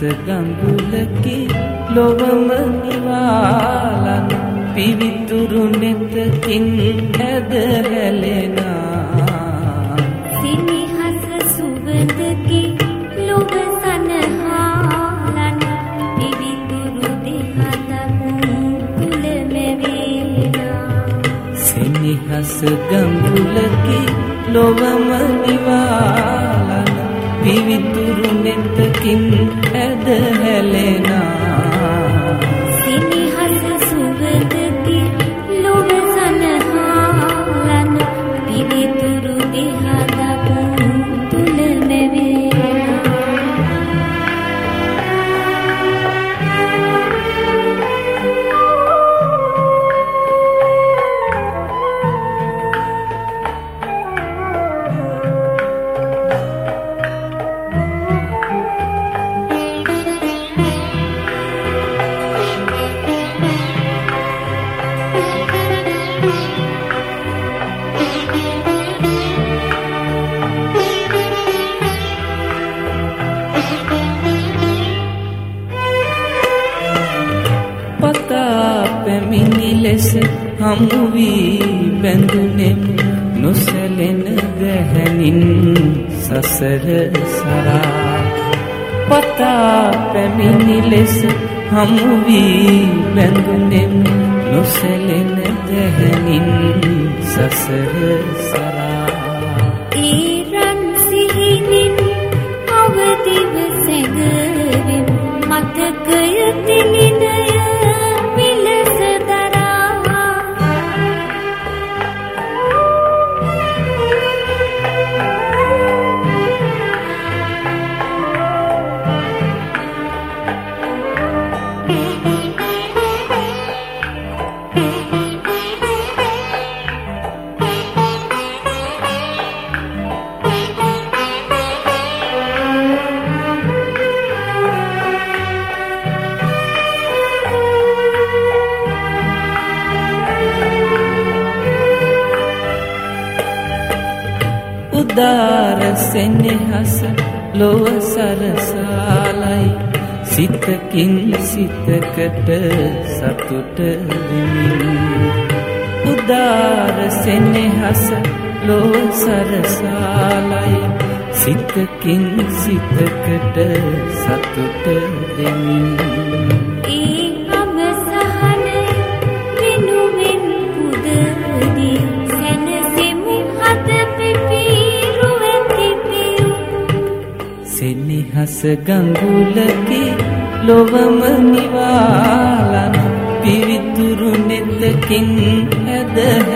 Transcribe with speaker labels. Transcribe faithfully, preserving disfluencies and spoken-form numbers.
Speaker 1: ගඟුලකි ලොවම නිවාලන පිවිතුරු නෙතකින් ඇද හැලෙනා
Speaker 2: සිනිහස සුවඳකි ලොව සනහාලන පිවිතුරු දෙහතක් තුල මෙවේනා
Speaker 1: සිනිහස ගඟුලකි ලොවම නිවාලන පිවිතුරු නෙතකින් ඇද හැලෙනා
Speaker 2: සිනිහස සුවඳකි ලොව සනහාලන පිවිතුරු දෙහතක් තුල මෙවේනා
Speaker 1: හමු වී බැඳුනෙමු නොසැලෙන ගැහැණින් සසර සරා පතා පැමිණි ලෙස හමු වී බැඳුනෙමු නොසැලෙන ගැහැණින් සසර සරා
Speaker 2: ඊරන් සිහිනින් අවදිව සැගවෙමු මතකය තිලිනය විලස
Speaker 1: උදාර සෙනෙහස ලොව සරසාලයි සිතකින් සිතකට සතුට දෙමින් උදාර සෙනෙහස ලොව සරසාලයි සිතකින් සිතකට සතුට දෙමින් සිනිහස ගඟුලකි ලොවම නිවාලන පිවිතුරු නෙතකින් ඇද